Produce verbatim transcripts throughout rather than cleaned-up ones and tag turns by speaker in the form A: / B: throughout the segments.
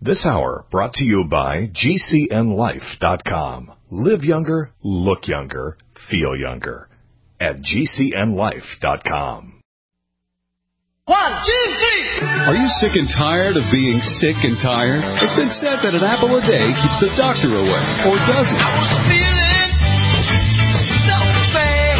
A: This hour brought to you by G C N life dot com. Live younger, look younger, feel younger at G C N life dot com.
B: One, two, three.
C: Are you sick and tired of being sick and tired? It's been said that an apple a day keeps the doctor away, or does it?
B: I was feeling so bad.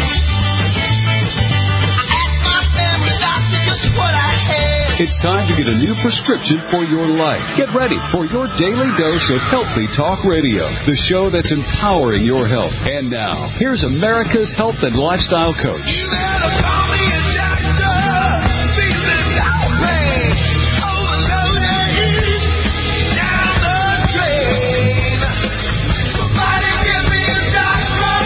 B: I asked my family doctor just what I had.
C: It's time to get a new prescription for your life. Get ready for your daily dose of Healthy Talk Radio, the show that's empowering your health. And now, here's America's health and lifestyle coach.
B: You better call me a doctor. Feeling outraged. Overloaded. Down the drain. Somebody give me a doctor.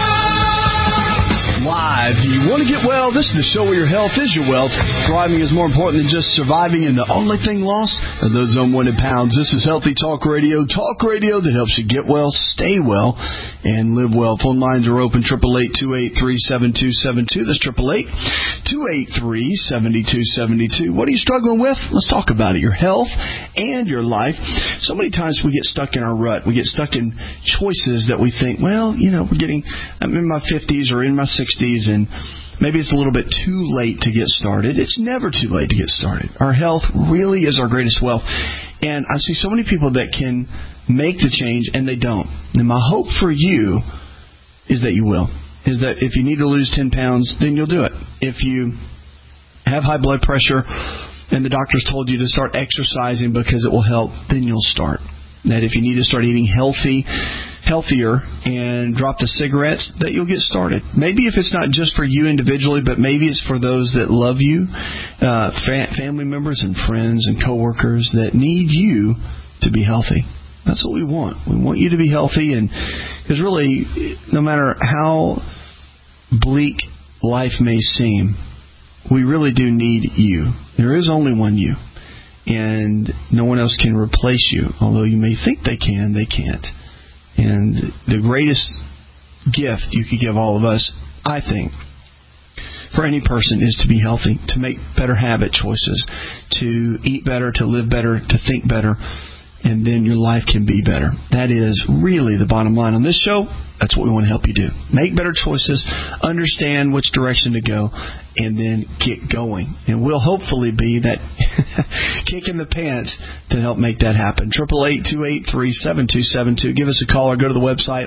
D: Live. Do you want to get well? This is the show where your health is your wealth. Thriving is more important than just surviving, and the only thing lost are those unwanted pounds. This is Healthy Talk Radio. Talk radio that helps you get well, stay well, and live well. Phone lines are open, eight eight eight, two eight three, seven two seven two. That's eight eight eight, two eight three, seven two seven two. What are you struggling with? Let's talk about it. Your health and your life. So many times we get stuck in our rut. We get stuck in choices that we think, well, you know, we're getting, I'm in my fifties or in my sixties, and maybe it's a little bit too late to get started. It's never too late to get started. Our health really is our greatest wealth. And I see so many people that can make the change, and they don't. And my hope for you is that you will. Is that if you need to lose ten pounds, then you'll do it. If you have high blood pressure and the doctor's told you to start exercising because it will help, then you'll start. That if you need to start eating healthy, healthier and drop the cigarettes, that you'll get started. Maybe if it's not just for you individually, but maybe it's for those that love you, uh, fa- family members and friends and coworkers that need you to be healthy. That's what we want. We want you to be healthy, and because really, no matter how bleak life may seem, we really do need you. There is only one you. And no one else can replace you. Although you may think they can, they can't. And the greatest gift you could give all of us, I think, for any person is to be healthy, to make better habit choices, to eat better, to live better, to think better, and then your life can be better. That is really the bottom line. On this show, that's what we want to help you do. Make better choices, understand which direction to go, and then get going. And we'll hopefully be that kick in the pants to help make that happen. eight eight eight, two eight three, seven two seven two. Give us a call or go to the website.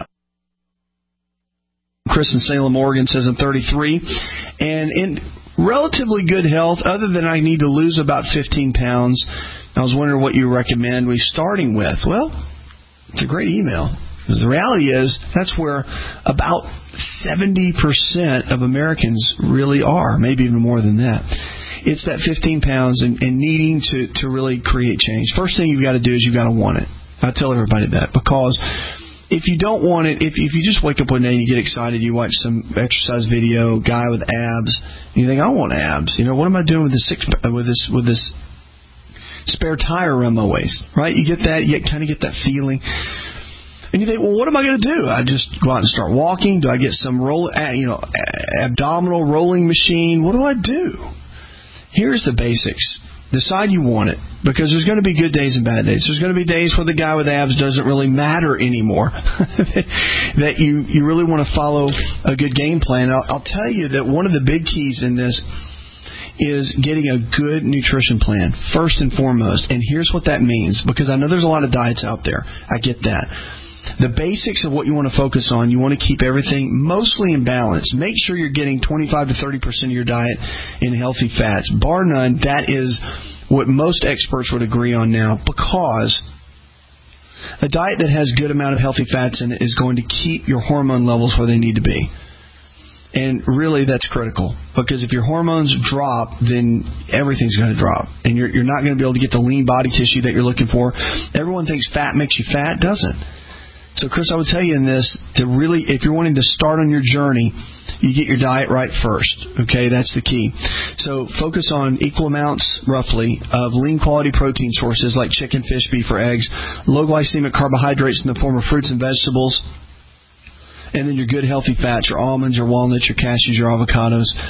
D: Chris in Salem, Oregon says I'm thirty-three and in relatively good health, other than I need to lose about fifteen pounds. I was wondering what you recommend we starting with. Well, it's a great email. Because the reality is, that's where about seventy percent of Americans really are, maybe even more than that. It's that fifteen pounds and, and needing to, to really create change. First thing you've got to do is you've got to want it. I tell everybody that, because if you don't want it, if, if you just wake up one day and you get excited, you watch some exercise video, guy with abs, and you think, I want abs. You know, what am I doing with this six, with this with this spare tire around my waist? Right? You get that, you kind of get that feeling. And you think, well, what am I going to do? I just go out and start walking? Do I get some roll, you know, abdominal rolling machine? What do I do? Here's the basics. Decide you want it, because there's going to be good days and bad days. There's going to be days where the guy with abs doesn't really matter anymore. That you, you really want to follow a good game plan. I'll, I'll tell you that one of the big keys in this is getting a good nutrition plan, first and foremost. And here's what that means, because I know there's a lot of diets out there. I get that. The basics of what you want to focus on, you want to keep everything mostly in balance. Make sure you're getting twenty-five to thirty percent of your diet in healthy fats. Bar none, that is what most experts would agree on now, because a diet that has a good amount of healthy fats in it is going to keep your hormone levels where they need to be. And really, that's critical, because if your hormones drop, then everything's going to drop, and you're, you're not going to be able to get the lean body tissue that you're looking for. Everyone thinks fat makes you fat. It doesn't. So, Chris, I would tell you in this, to really, if you're wanting to start on your journey, you get your diet right first. Okay, that's the key. So focus on equal amounts, roughly, of lean quality protein sources like chicken, fish, beef, or eggs, low glycemic carbohydrates in the form of fruits and vegetables, and then your good healthy fats, your almonds, your walnuts, your cashews, your avocados.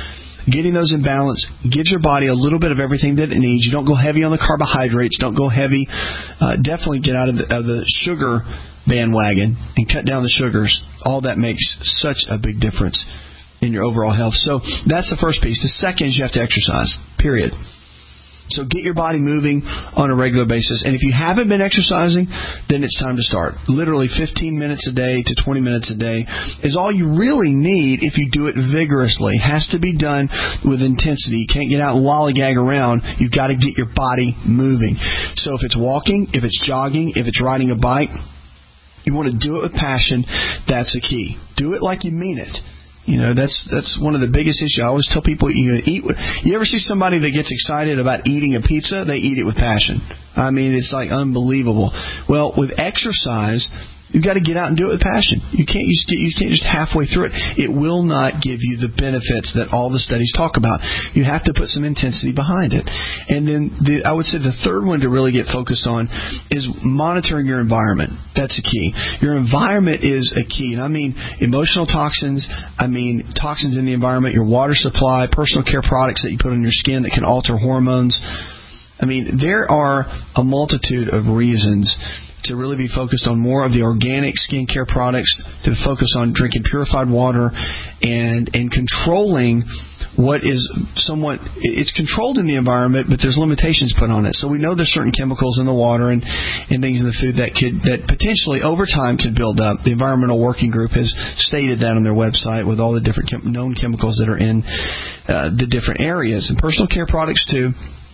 D: getting those in balance gives your body a little bit of everything that it needs. You don't go heavy on the carbohydrates. Don't go heavy. Uh, definitely get out of the, of the sugar bandwagon and cut down the sugars. All that makes such a big difference in your overall health. So that's the first piece. The second is you have to exercise, period. So get your body moving on a regular basis. And if you haven't been exercising, then it's time to start. Literally fifteen minutes a day to twenty minutes a day is all you really need if you do it vigorously. It has to be done with intensity. You can't get out and lollygag around. You've got to get your body moving. So if it's walking, if it's jogging, if it's riding a bike, you want to do it with passion. That's the key. Do it like you mean it. You know, that's that's one of the biggest issues. I always tell people, you eat. You ever see somebody that gets excited about eating a pizza? They eat it with passion. I mean, it's like unbelievable. Well, with exercise, you've got to get out and do it with passion. You can't just get, you can't just halfway through it. It will not give you the benefits that all the studies talk about. You have to put some intensity behind it. And then the, I would say the third one to really get focused on is monitoring your environment. That's a key. Your environment is a key. And I mean emotional toxins. I mean toxins in the environment, your water supply, personal care products that you put on your skin that can alter hormones. I mean, there are a multitude of reasons to really be focused on more of the organic skincare products, to focus on drinking purified water and and controlling what is somewhat, it's controlled in the environment, but there's limitations put on it. So we know there's certain chemicals in the water and, and things in the food that could, that potentially over time could build up. The Environmental Working Group has stated that on their website with all the different chem- known chemicals that are in uh, the different areas. And personal care products too.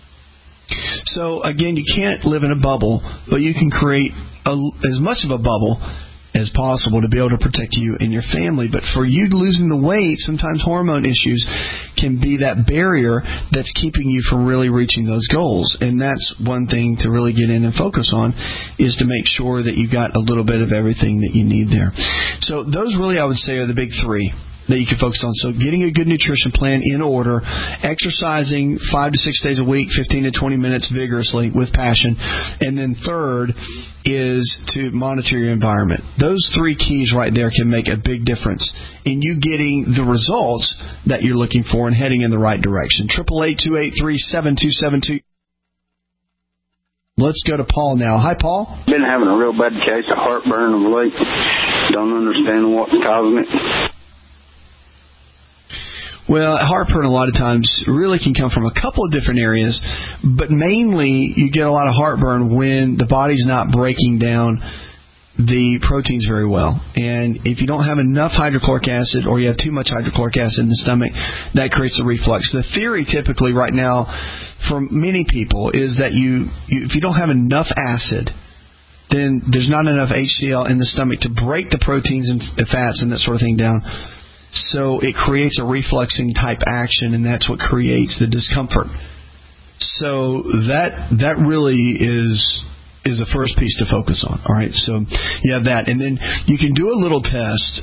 D: So, again, you can't live in a bubble, but you can create a, as much of a bubble as possible to be able to protect you and your family. But for you losing the weight, sometimes hormone issues can be that barrier that's keeping you from really reaching those goals. And that's one thing to really get in and focus on, is to make sure that you've got a little bit of everything that you need there. So those really, I would say, are the big three that you can focus on. So getting a good nutrition plan in order, exercising five to six days a week, fifteen to twenty minutes vigorously with passion, and then third is to monitor your environment. Those three keys right there can make a big difference in you getting the results that you're looking for and heading in the right direction. Triple eight two eight three seven two seven two. Let's go to Paul now. Hi, Paul.
E: Been having a real bad case of heartburn of late. Don't understand what's causing it.
D: Well, heartburn a lot of times really can come from a couple of different areas, but mainly you get a lot of heartburn when the body's not breaking down the proteins very well. And if you don't have enough hydrochloric acid or you have too much hydrochloric acid in the stomach, that creates a reflux. The theory typically right now for many people is that you, you if you don't have enough acid, then there's not enough H C L in the stomach to break the proteins and fats and that sort of thing down. So it creates a refluxing type action, and that's what creates the discomfort. So that that really is is the first piece to focus on. All right, so you have that, and then you can do a little test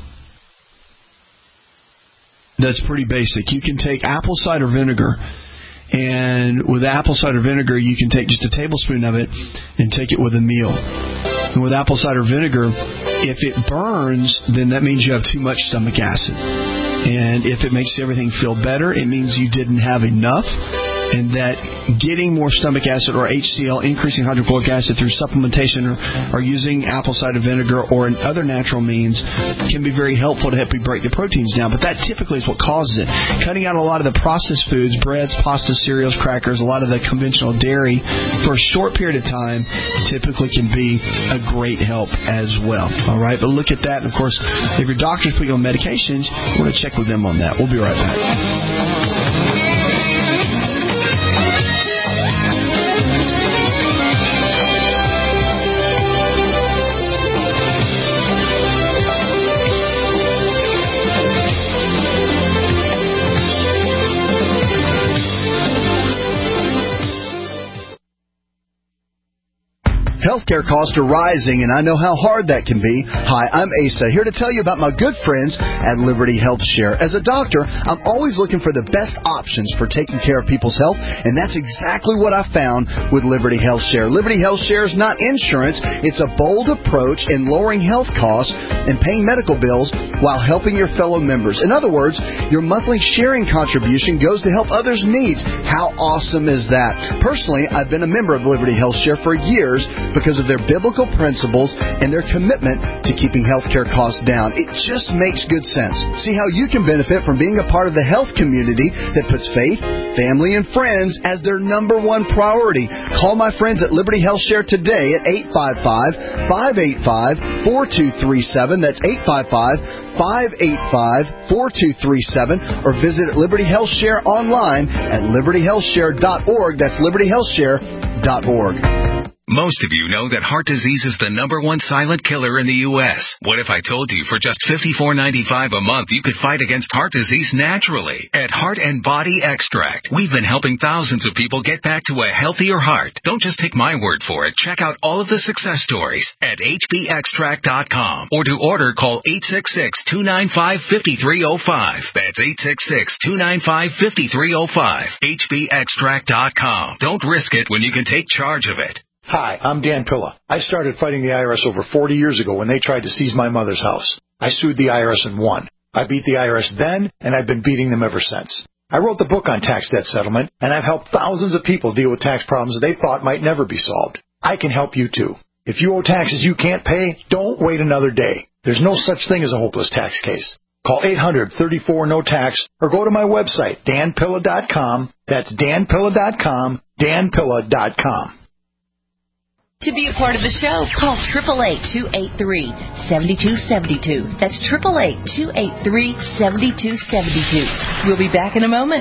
D: that's pretty basic. You can take apple cider vinegar, and with apple cider vinegar, you can take just a tablespoon of it and take it with a meal. And with apple cider vinegar, if it burns, then that means you have too much stomach acid. And if it makes everything feel better, it means you didn't have enough. And that getting more stomach acid or H C L, increasing hydrochloric acid through supplementation or, or using apple cider vinegar or other natural means can be very helpful to help you break the proteins down. But that typically is what causes it. Cutting out a lot of the processed foods, breads, pasta, cereals, crackers, a lot of the conventional dairy for a short period of time typically can be a great help as well. All right, but look at that. And of course, if your doctor's put you on medications, we're going to check with them on that. We'll be right back.
F: Health healthcare costs are rising, and I know how hard that can be. Hi, I'm Asa, here to tell you about my good friends at Liberty Health Share. As a doctor, I'm always looking for the best options for taking care of people's health, and that's exactly what I found with Liberty Health Share. Liberty Health Share is not insurance. It's a bold approach in lowering health costs and paying medical bills while helping your fellow members. In other words, your monthly sharing contribution goes to help others' needs. How awesome is that? Personally, I've been a member of Liberty Health Share for years because of their biblical principles and their commitment to keeping healthcare costs down. It just makes good sense. See how you can benefit from being a part of the health community that puts faith, family, and friends as their number one priority. Call my friends at Liberty Health Share today at eight five five, five eight five, four two three seven. That's eight five five, five eight five, four two three seven. Or visit Liberty Health Share online at liberty health share dot org. That's liberty health share dot org.
G: Most of you know that heart disease is the number one silent killer in the U S What if I told you for just fifty-four ninety-five a month you could fight against heart disease naturally? At Heart and Body Extract, we've been helping thousands of people get back to a healthier heart. Don't just take my word for it. Check out all of the success stories at h b extract dot com. Or to order, call eight six six, two nine five, five three zero five. That's eight six six, two nine five, five three zero five. h b extract dot com. Don't risk it when you can take charge of it.
H: Hi, I'm Dan Pilla. I started fighting the I R S over forty years ago when they tried to seize my mother's house. I sued the I R S and won. I beat the I R S then, and I've been beating them ever since. I wrote the book on tax debt settlement, and I've helped thousands of people deal with tax problems they thought might never be solved. I can help you too. If you owe taxes you can't pay, don't wait another day. There's no such thing as a hopeless tax case. Call eight hundred, thirty-four, no tax or go to my website, dan pilla dot com. That's dan pilla dot com, dan pilla dot com.
I: To be a part of the show, call eight eight eight, two eight three, seven two seven two. That's eight eight eight, two eight three, seven two seven two. We'll be back in a moment.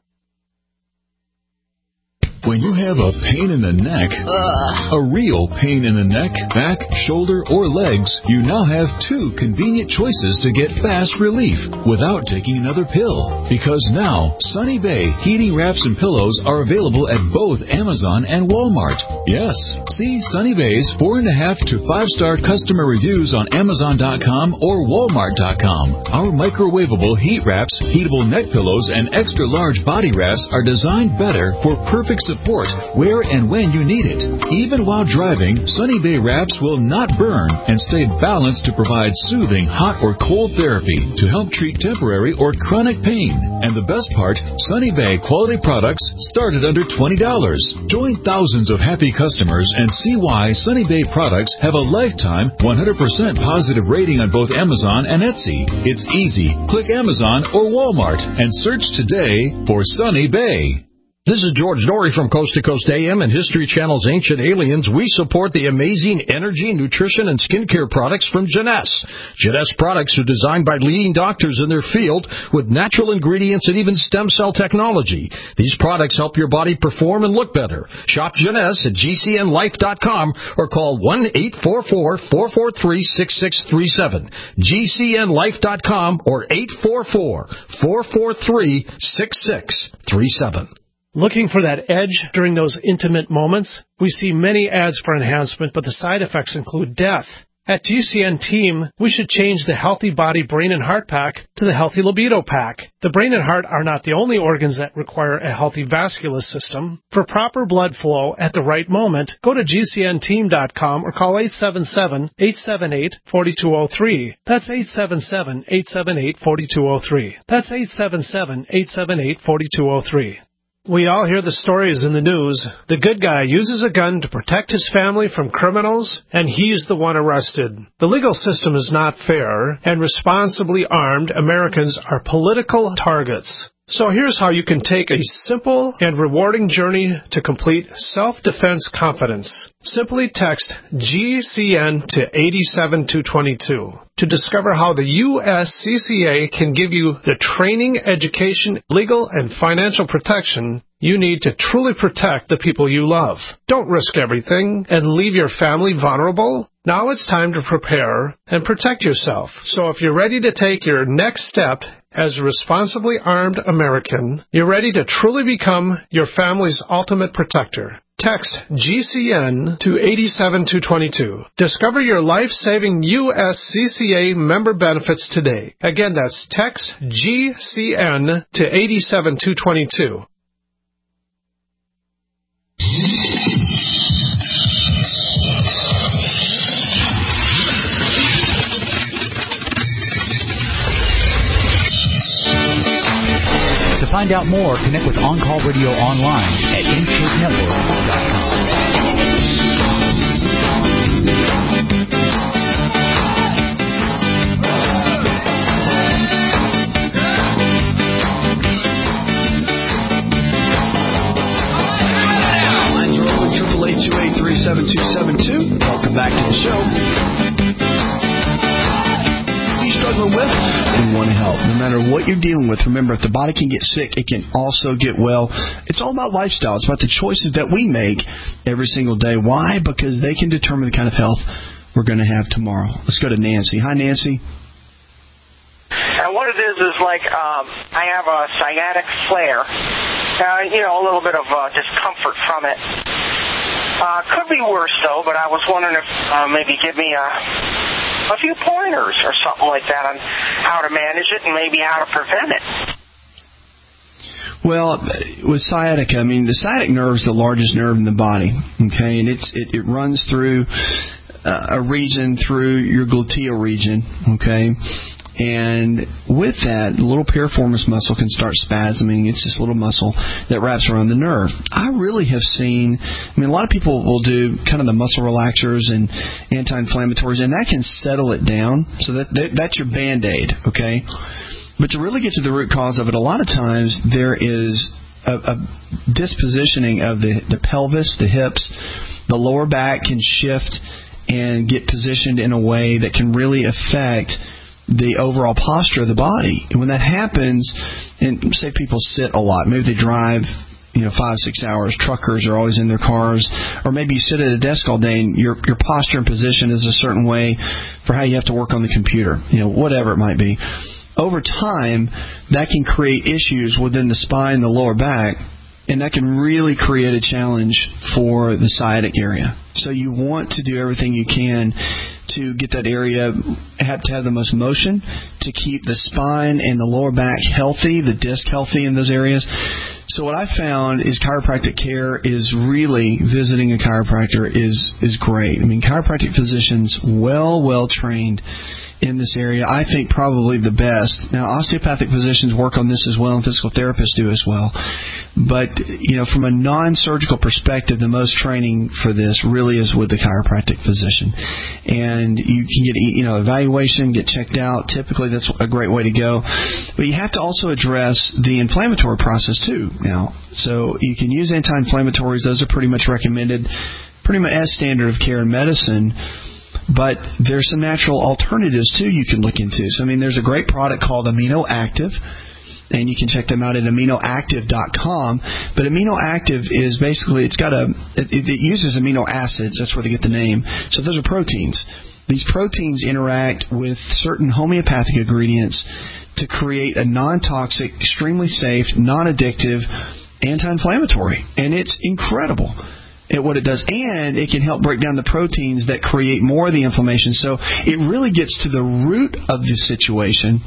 C: When you have a pain in the neck, Ugh. a real pain in the neck, back, shoulder, or legs, you now have two convenient choices to get fast relief without taking another pill. Because now, Sunny Bay heating wraps and pillows are available at both Amazon and Walmart. Yes, see Sunny Bay's four and a half to five star customer reviews on Amazon dot com or Walmart dot com. Our microwavable heat wraps, heatable neck pillows, and extra large body wraps are designed better for perfect support where and when you need it. Even while driving, Sunny Bay wraps will not burn and stay balanced to provide soothing hot or cold therapy to help treat temporary or chronic pain. And the best part, Sunny Bay quality products start at under twenty dollars. Join thousands of happy customers and see why Sunny Bay products have a lifetime one hundred percent positive rating on both Amazon and Etsy. It's easy. Click Amazon or Walmart and search today for Sunny Bay.
J: This is George Norrie from Coast to Coast A M and History Channel's Ancient Aliens. We support the amazing energy, nutrition, and skincare products from Jeunesse. Jeunesse products are designed by leading doctors in their field with natural ingredients and even stem cell technology. These products help your body perform and look better. Shop Jeunesse at g c n life dot com or call one eight four four, four four three, six six three seven. g c n life dot com or eight four four, four four three, six six three seven.
K: Looking for that edge during those intimate moments? We see many ads for enhancement, but the side effects include death. At G C N Team, we should change the Healthy Body Brain and Heart Pack to the Healthy Libido Pack. The brain and heart are not the only organs that require a healthy vascular system. For proper blood flow at the right moment, go to g c n team dot com or call eight seven seven, eight seven eight, four two zero three. That's eight seven seven, eight seven eight, four two zero three. That's eight seven seven, eight seven eight, four two zero three. We all hear the stories in the news. The good guy uses a gun to protect his family from criminals, and he's the one arrested. The legal system is not fair, and responsibly armed Americans are political targets. So here's how you can take a simple and rewarding journey to complete self-defense confidence. Simply text G C N to eight seven two two two to discover how the U S C C A can give you the training, education, legal, and financial protection you need to truly protect the people you love. Don't risk everything and leave your family vulnerable. Now it's time to prepare and protect yourself. So if you're ready to take your next step as a responsibly armed American, you're ready to truly become your family's ultimate protector. Text G C N to eight seven two two two. Discover your life-saving U S C C A member benefits today. Again, that's text G C N to eight seven two two two.
L: To find out more, connect with On Call Radio online at intake network dot com.
D: Lines are open, eight eight eight, two eight three, seven two seven two. Welcome back to the show. Struggling with, we want to help. No matter what you're dealing with, remember, if the body can get sick, it can also get well. It's all about lifestyle. It's about the choices that we make every single day. Why? Because they can determine the kind of health we're going to have tomorrow. Let's go to Nancy. Hi, Nancy.
M: And what it is is like um, I have a sciatic flare. Uh, you know, a little bit of uh, discomfort from it. Uh, could be worse, though, but I was wondering if uh, maybe give me a... a few pointers or something like that on how to manage it and maybe how to prevent it.
D: Well, with sciatica, I mean, the sciatic nerve is the largest nerve in the body, okay, and it's it, it runs through uh, a region through your gluteal region, okay, and with that, the little piriformis muscle can start spasming. It's this little muscle that wraps around the nerve. I really have seen, I mean, a lot of people will do kind of the muscle relaxers and anti-inflammatories, and that can settle it down. So that, that that's your Band-Aid, okay? But to really get to the root cause of it, a lot of times there is a, a dispositioning of the, the pelvis, the hips, the lower back can shift and get positioned in a way that can really affect the overall posture of the body. And when that happens, and say people sit a lot, maybe they drive, you know, five, six hours, truckers are always in their cars, or maybe you sit at a desk all day and your your posture and position is a certain way for how you have to work on the computer, you know, whatever it might be. Over time, that can create issues within the spine, the lower back, and that can really create a challenge for the sciatic area. So you want to do everything you can to get that area, have to have the most motion, to keep the spine and the lower back healthy, the disc healthy in those areas. So what I found is chiropractic care is really, visiting a chiropractor is is great. I mean, chiropractic physicians, well, well trained in this area. I think probably the best. Now, osteopathic physicians work on this as well, and physical therapists do as well. But, you know, from a non-surgical perspective, the most training for this really is with the chiropractic physician. And you can get, you know, evaluation, get checked out. Typically, that's a great way to go. But you have to also address the inflammatory process, too, now. So you can use anti-inflammatories. Those are pretty much recommended, pretty much as standard of care in medicine. But there's some natural alternatives, too, you can look into. So, I mean, there's a great product called Amino Active, and you can check them out at amino active dot com. But Amino Active is basically, it's got a, it, it uses amino acids. That's where they get the name. So those are proteins. These proteins interact with certain homeopathic ingredients to create a non-toxic, extremely safe, non-addictive anti-inflammatory. And it's incredible at what it does, and it can help break down the proteins that create more of the inflammation. So it really gets to the root of the situation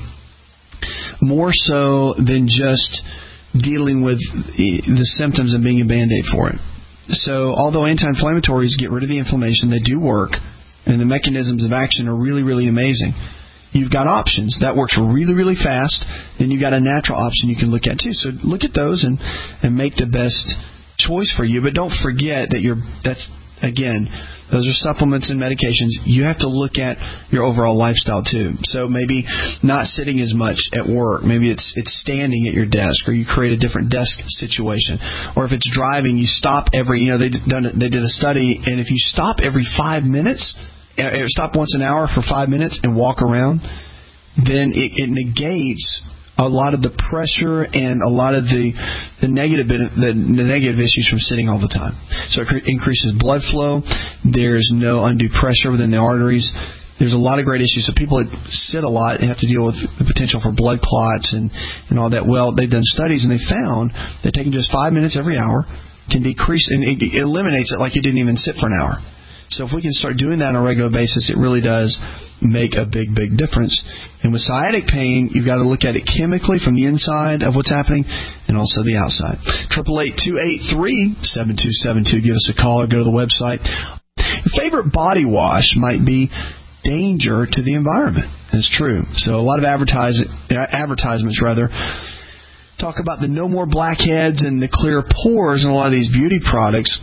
D: more so than just dealing with the symptoms and being a Band-Aid for it. So although anti-inflammatories get rid of the inflammation, they do work, and the mechanisms of action are really, really amazing. You've got options. That works really, really fast. Then you've got a natural option you can look at, too. So look at those and, and make the best choice for you, but don't forget that you're that's again those are supplements and medications. You have to look at your overall lifestyle too. So maybe not sitting as much at work, maybe it's it's standing at your desk, or you create a different desk situation. Or if it's driving, you stop every you know they done they did a study, and if you stop every five minutes, stop once an hour for five minutes and walk around, then it, it negates a lot of the pressure and a lot of the the negative the, the negative issues from sitting all the time. So it increases blood flow. There's no undue pressure within the arteries. There's a lot of great issues. So people that sit a lot have to deal with the potential for blood clots and, and all that. Well, they've done studies, and they found that taking just five minutes every hour can decrease, and it eliminates it like you didn't even sit for an hour. So if we can start doing that on a regular basis, it really does make a big, big difference. And with sciatic pain, you've got to look at it chemically from the inside of what's happening and also the outside. eight eight eight, two eight three, seven two seven two. Give us a call or go to the website. Your favorite body wash might be danger to the environment. That's true. So a lot of advertise, advertisements rather talk about the no more blackheads and the clear pores in a lot of these beauty products.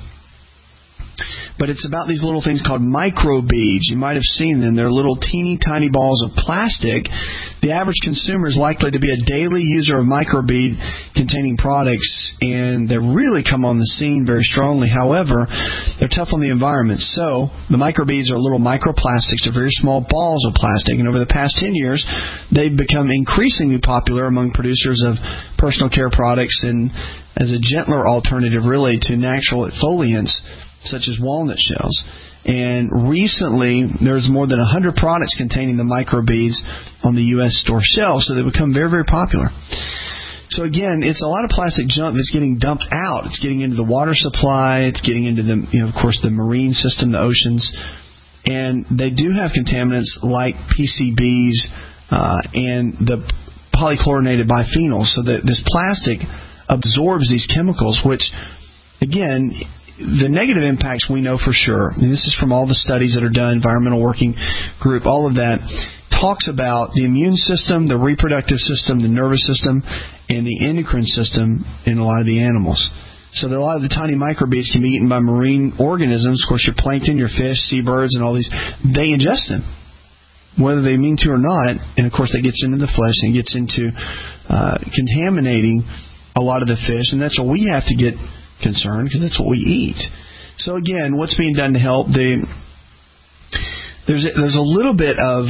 D: But it's about these little things called microbeads. You might have seen them. They're little teeny tiny balls of plastic. The average consumer is likely to be a daily user of microbead containing products, and they really come on the scene very strongly. However, they're tough on the environment. So the microbeads are little microplastics. They're very small balls of plastic, and over the past ten years, they've become increasingly popular among producers of personal care products and as a gentler alternative, really, to natural exfoliants such as walnut shells. And recently, there's more than one hundred products containing the microbeads on the U S store shelves, so they've become very, very popular. So again, it's a lot of plastic junk that's getting dumped out. It's getting into the water supply. It's getting into the, you know, of course, the marine system, the oceans. And they do have contaminants like P C Bs uh, and the polychlorinated biphenyls. So that this plastic absorbs these chemicals, which, again, the negative impacts we know for sure, and this is from all the studies that are done, Environmental Working Group, all of that, talks about the immune system, the reproductive system, the nervous system, and the endocrine system in a lot of the animals. So that a lot of the tiny microbeads can be eaten by marine organisms. Of course, your plankton, your fish, seabirds, and all these, they ingest them, whether they mean to or not. And, of course, that gets into the flesh and gets into uh, contaminating a lot of the fish, and that's what we have to get concerned, because that's what we eat. So again, what's being done to help? The, there's a, there's a little bit of,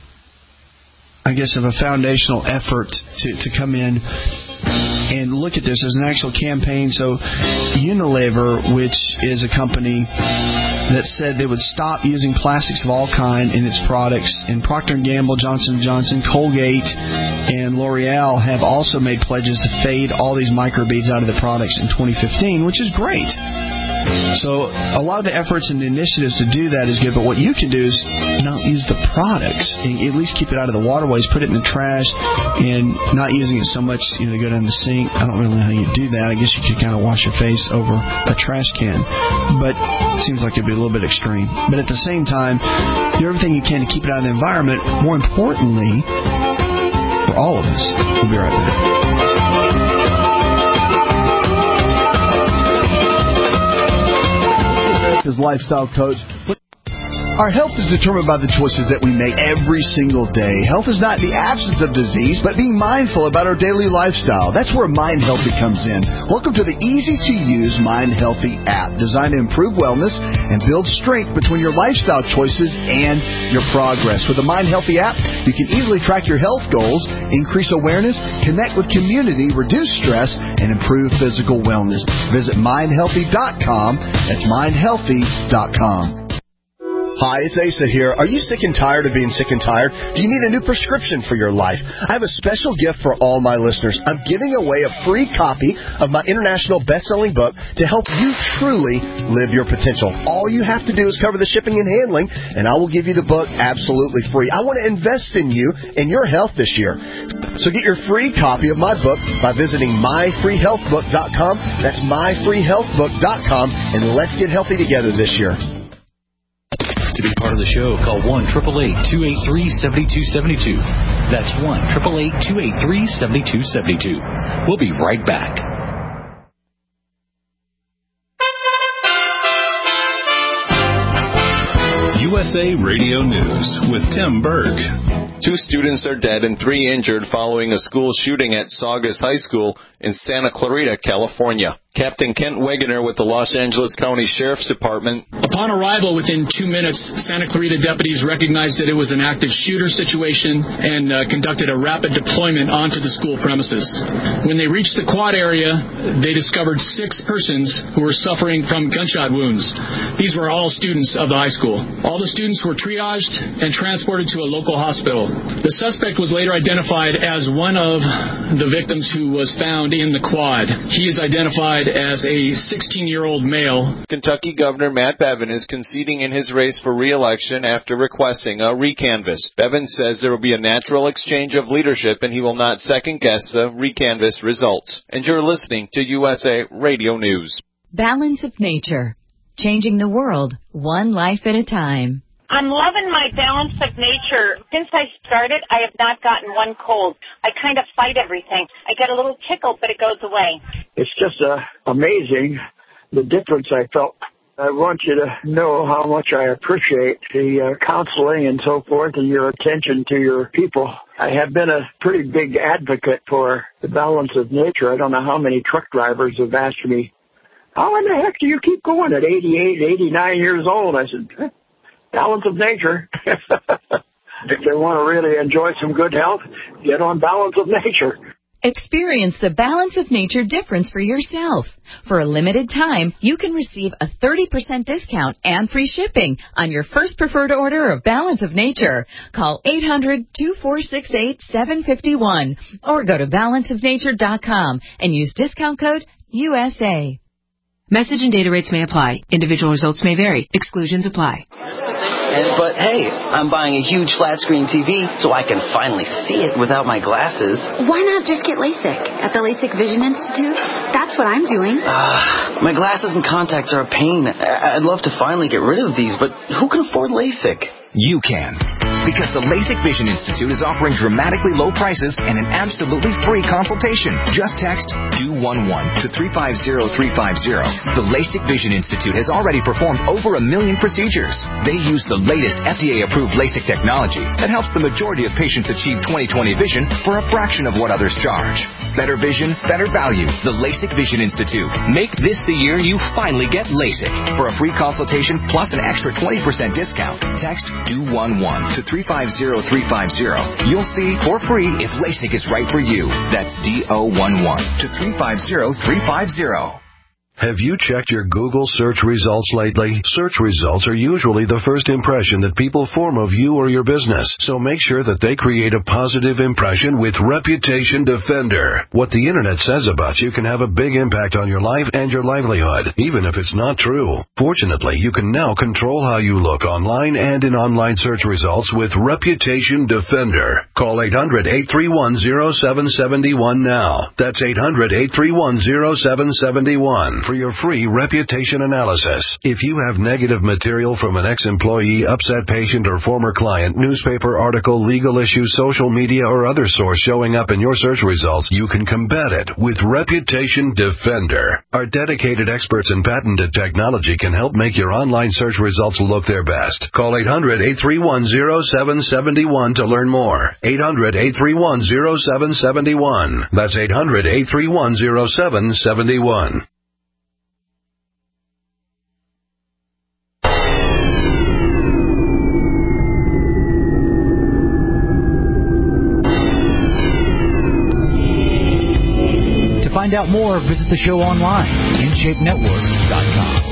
D: I guess, of a foundational effort to, to come in and look at this. There's an actual campaign. So Unilever, which is a company that said they would stop using plastics of all kind in its products, and Procter and Gamble, Johnson and Johnson, Colgate, and L'Oreal have also made pledges to fade all these microbeads out of the products in twenty fifteen, which is great. So a lot of the efforts and the initiatives to do that is good, but what you can do is not use the products, and at least keep it out of the waterways, put it in the trash, and not using it so much, you know, to go down the sink. I don't really know how you do that. I guess you could kind of wash your face over a trash can, but it seems like it'd be a little bit extreme. But at the same time, do everything you can to keep it out of the environment. More importantly, for all of us. We'll be right back.
F: Lifestyle coach. Our health is determined by the choices that we make every single day. Health is not the absence of disease, but being mindful about our daily lifestyle. That's where Mind Healthy comes in. Welcome to the easy-to-use Mind Healthy app, designed to improve wellness and build strength between your lifestyle choices and your progress. With the Mind Healthy app, you can easily track your health goals, increase awareness, connect with community, reduce stress, and improve physical wellness. Visit mind healthy dot com. That's mind healthy dot com. Hi, it's Asa here. Are you sick and tired of being sick and tired? Do you need a new prescription for your life? I have a special gift for all my listeners. I'm giving away a free copy of my international best-selling book to help you truly live your potential. All you have to do is cover the shipping and handling, and I will give you the book absolutely free. I want to invest in you and your health this year. So get your free copy of my book by visiting my free health book dot com. That's my free health book dot com, and let's get healthy together this year.
L: To be part of the show, call one eight eight eight, two eight three, seven two seven two. That's one eight eight eight, two eight three, seven two seven two. We'll be right back.
A: U S A Radio News with Tim Berg.
N: Two students are dead and three injured following a school shooting at Saugus High School in Santa Clarita, California. Captain Kent Wegener with the Los Angeles County Sheriff's Department.
O: Upon arrival, within two minutes, Santa Clarita deputies recognized that it was an active shooter situation and uh, conducted a rapid deployment onto the school premises. When they reached the quad area, they discovered six persons who were suffering from gunshot wounds. These were all students of the high school. All the students were triaged and transported to a local hospital. The suspect was later identified as one of the victims who was found in the quad. He is identified qualified as a sixteen-year-old male.
N: Kentucky Governor Matt Bevin is conceding in his race for re-election after requesting a recanvass. Bevin says there will be a natural exchange of leadership and he will not second-guess the recanvass results. And you're listening to U S A Radio News.
I: Balance of Nature. Changing the world, one life at a time.
P: I'm loving my Balance of Nature. Since I started, I have not gotten one cold. I kind of fight everything. I get a little tickle, but it goes away.
Q: It's just uh, amazing the difference I felt. I want you to know how much I appreciate the uh, counseling and so forth and your attention to your people. I have been a pretty big advocate for the Balance of Nature. I don't know how many truck drivers have asked me, how in the heck do you keep going at eighty-eight, eighty-nine years old? I said, Balance of Nature. If they want to really enjoy some good health, get on Balance of Nature.
I: Experience the Balance of Nature difference for yourself. For a limited time, you can receive a thirty percent discount and free shipping on your first preferred order of Balance of Nature. Call eight hundred, two four six eight, seven five one or go to balance of nature dot com and use discount code U S A.
R: Message and data rates may apply. Individual results may vary. Exclusions apply.
S: And, but hey, I'm buying a huge flat screen T V so I can finally see it without my glasses.
T: Why not just get LASIK at the LASIK Vision Institute? That's what I'm doing.
S: Uh, my glasses and contacts are a pain. I'd love to finally get rid of these, but who can afford LASIK?
U: You can. Because the LASIK Vision Institute is offering dramatically low prices and an absolutely free consultation. Just text two one one to three five zero three five zero. The LASIK Vision Institute has already performed over a million procedures. They use the latest F D A-approved LASIK technology that helps the majority of patients achieve twenty twenty vision for a fraction of what others charge. Better vision, better value. The LASIK Vision Institute. Make this the year you finally get LASIK. For a free consultation plus an extra twenty percent discount, text two one one to three five zero three five zero. You'll see for free if LASIK is right for you. That's D O one one to three five zero three five zero.
V: Have you checked your Google search results lately? Search results are usually the first impression that people form of you or your business, so make sure that they create a positive impression with Reputation Defender. What the internet says about you can have a big impact on your life and your livelihood, even if it's not true. Fortunately, you can now control how you look online and in online search results with Reputation Defender. Call eight hundred, eight three one, zero seven seven one now. That's eight hundred, eight three one, zero seven seven one. For your free reputation analysis. If you have negative material from an ex-employee, upset patient, or former client, newspaper article, legal issue, social media, or other source showing up in your search results, you can combat it with Reputation Defender. Our dedicated experts in patented technology can help make your online search results look their best. Call eight hundred, eight three one, zero seven seven one to learn more. eight hundred, eight three one, zero seven seven one. That's eight hundred, eight three one, zero seven seven one.
L: To find out more, visit the show online, in shape network dot com.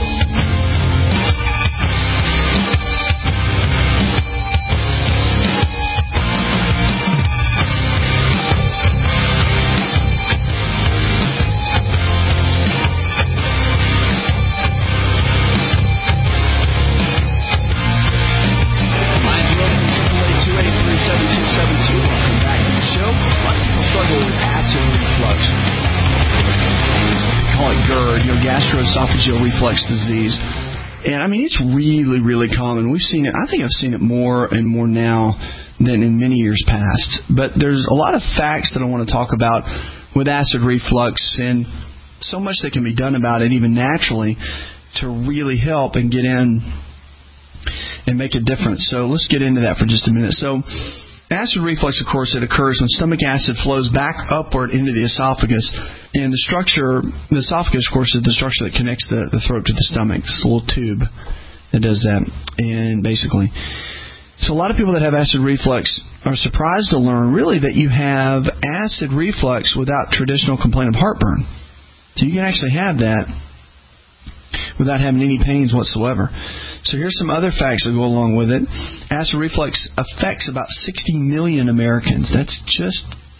D: Gastroesophageal reflux disease. And I mean, it's really, really common. We've seen it, I think I've seen it more and more now than in many years past. But there's a lot of facts that I want to talk about with acid reflux and so much that can be done about it, even naturally, to really help and get in and make a difference. So let's get into that for just a minute. So acid reflux, of course, it occurs when stomach acid flows back upward into the esophagus. And the structure, the esophagus, of course, is the structure that connects the, the throat to the stomach. It's a little tube that does that. And basically, so a lot of people that have acid reflux are surprised to learn, really, that you have acid reflux without traditional complaint of heartburn. So you can actually have that without having any pains whatsoever. So here's some other facts that go along with it. Acid reflux affects about sixty million Americans. That's just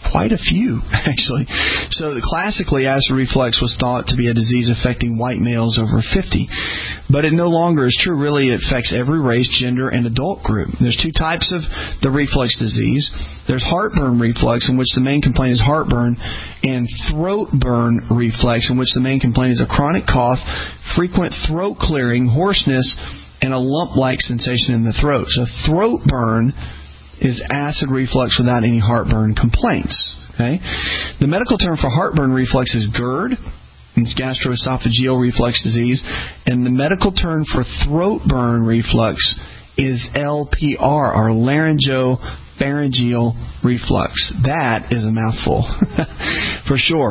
D: quite a few, actually. So classically, acid reflux was thought to be a disease affecting white males over fifty. But it no longer is true. Really, it affects every race, gender, and adult group. There's two types of the reflux disease. There's heartburn reflux, in which the main complaint is heartburn, and throat burn reflux, in which the main complaint is a chronic cough, frequent throat clearing, hoarseness, and a lump-like sensation in the throat. So throat burn is acid reflux without any heartburn complaints. Okay, the medical term for heartburn reflux is GERD. It's gastroesophageal reflux disease, and the medical term for throat burn reflux is L P R, or laryngopharyngeal reflux. That is a mouthful, for sure.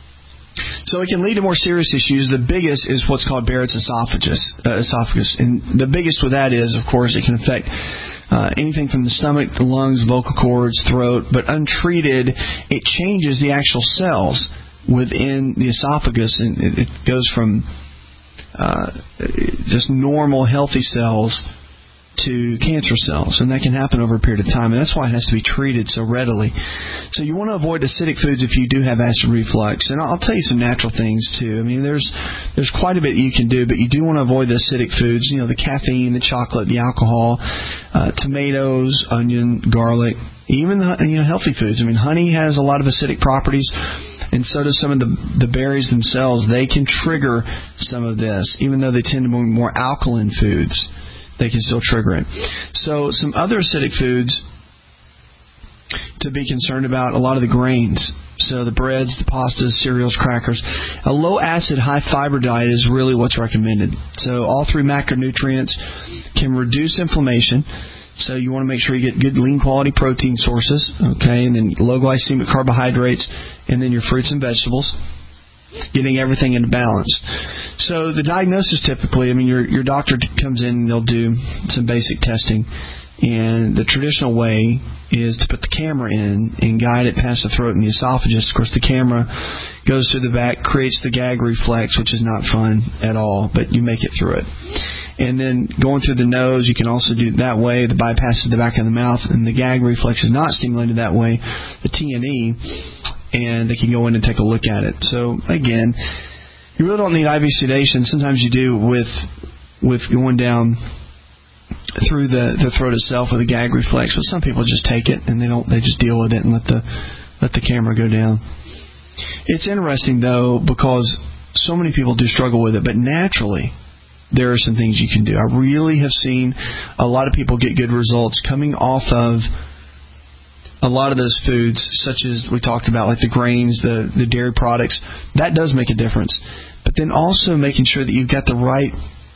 D: So it can lead to more serious issues. The biggest is what's called Barrett's esophagus, uh, esophagus, and the biggest with that is, of course, it can affect Uh, anything from the stomach, the lungs, vocal cords, throat, but untreated, it changes the actual cells within the esophagus, and it, it goes from uh, just normal, healthy cells to cancer cells, and that can happen over a period of time, and that's why it has to be treated so readily. So you want to avoid acidic foods if you do have acid reflux, and I'll tell you some natural things too. I mean, there's there's quite a bit you can do, but you do want to avoid the acidic foods, you know, the caffeine, the chocolate, the alcohol, uh, tomatoes, onion, garlic, even the, you know, healthy foods. I mean, honey has a lot of acidic properties, and so do some of the the berries themselves. They can trigger some of this, even though they tend to be more alkaline foods. They can still trigger it. So some other acidic foods to be concerned about, a lot of the grains. So the breads, the pastas, cereals, crackers. A low-acid, high-fiber diet is really what's recommended. So all three macronutrients can reduce inflammation. So you want to make sure you get good, lean-quality protein sources, okay, and then low-glycemic carbohydrates, and then your fruits and vegetables. Getting everything into balance. So the diagnosis typically, I mean, your your doctor comes in and they'll do some basic testing, and the traditional way is to put the camera in and guide it past the throat and the esophagus. Of course, the camera goes through the back, creates the gag reflex, which is not fun at all, but you make it through it. And then going through the nose, you can also do it that way. The bypass is the back of the mouth, and the gag reflex is not stimulated that way. The T and E. And they can go in and take a look at it. So, again, you really don't need I V sedation. Sometimes you do with with going down through the, the throat itself with a gag reflex. But some people just take it and they don't. They just deal with it and let the let the camera go down. It's interesting, though, because so many people do struggle with it. But naturally, there are some things you can do. I really have seen a lot of people get good results coming off of a lot of those foods, such as we talked about, like the grains, the, the dairy products. That does make a difference. But then also making sure that you've got the right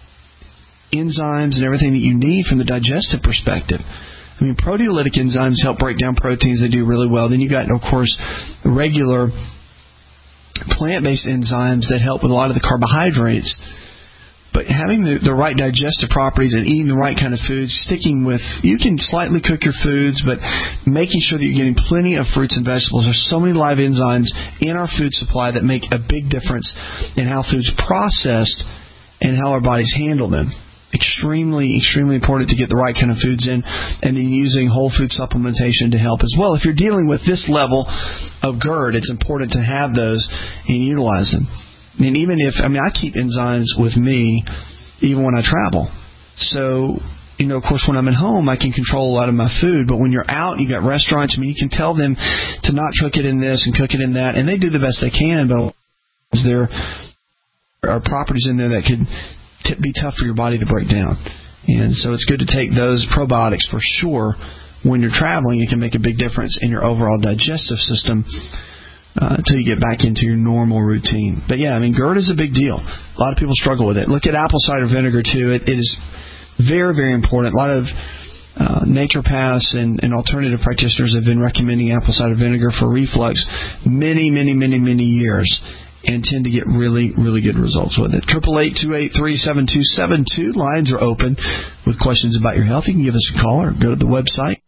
D: enzymes and everything that you need from the digestive perspective. I mean, proteolytic enzymes help break down proteins. They do really well. Then you've got, of course, regular plant-based enzymes that help with a lot of the carbohydrates. But having the, the right digestive properties and eating the right kind of foods, sticking with, you can slightly cook your foods, but making sure that you're getting plenty of fruits and vegetables. There's so many live enzymes in our food supply that make a big difference in how food's processed and how our bodies handle them. Extremely, extremely important to get the right kind of foods in, and then using whole food supplementation to help as well. If you're dealing with this level of GERD, it's important to have those and utilize them. And even if, I mean, I keep enzymes with me even when I travel. So, you know, of course, when I'm at home, I can control a lot of my food. But when you're out, you got restaurants, I mean, you can tell them to not cook it in this and cook it in that. And they do the best they can, but there are properties in there that could t- be tough for your body to break down. And so it's good to take those probiotics for sure. When you're traveling, it can make a big difference in your overall digestive system. Uh, until you get back into your normal routine. But yeah, I mean, GERD is a big deal. A lot of people struggle with it. Look at apple cider vinegar, too. It, it is very, very important. A lot of uh, naturopaths and, and alternative practitioners have been recommending apple cider vinegar for reflux many, many, many, many years, and tend to get really, really good results with it. eight eight eight, two eight three, seven two seven two. Lines are open with questions about your health. You can give us a call or go to the website.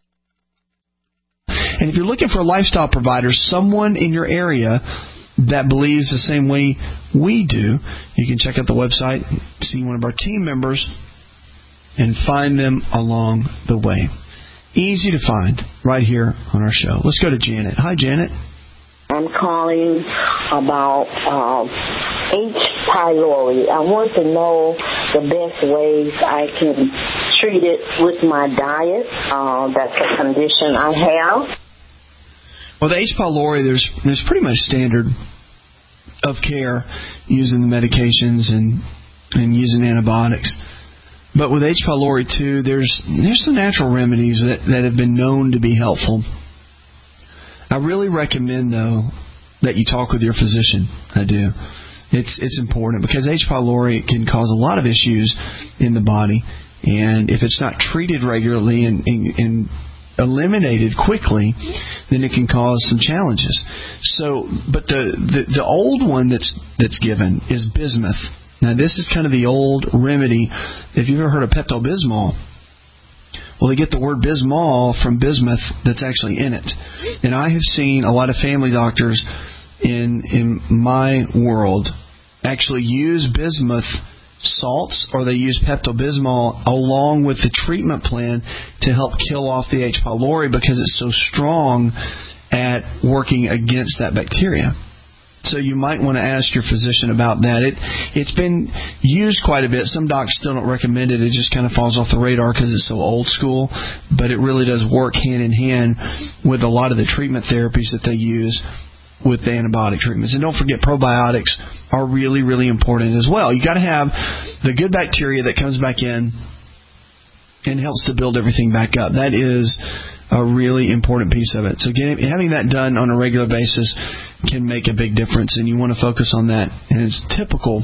D: And if you're looking for a lifestyle provider, someone in your area that believes the same way we do, you can check out the website, see one of our team members, and find them along the way. Easy to find right here on our show. Let's go to Janet. Hi, Janet.
B: I'm calling about uh, H. pylori. I want to know the best ways I can treat it with my diet. Uh, that's a condition I have.
D: Well, the H. pylori, there's there's pretty much standard of care using the medications and and using antibiotics. But with H. pylori too, there's there's some natural remedies that, that have been known to be helpful. I really recommend, though, that you talk with your physician. I do. It's it's important because H. pylori can cause a lot of issues in the body, and if it's not treated regularly and, and, and eliminated quickly, then it can cause some challenges. So, but the, the, the old one that's that's given is bismuth. Now, this is kind of the old remedy. If you've ever heard of Pepto-Bismol, well, they get the word Bismol from bismuth that's actually in it. And I have seen a lot of family doctors in in my world actually use bismuth salts, or they use Pepto-Bismol along with the treatment plan to help kill off the H. pylori because it's so strong at working against that bacteria. So you might want to ask your physician about that. It, it's been used quite a bit. Some docs still don't recommend it. It just kind of falls off the radar because it's so old school. But it really does work hand in hand with a lot of the treatment therapies that they use with the antibiotic treatments. And don't forget, probiotics are really, really important as well. You got to have the good bacteria that comes back in and helps to build everything back up. That is a really important piece of it. So getting, having that done on a regular basis can make a big difference, and you want to focus on that. And it's typical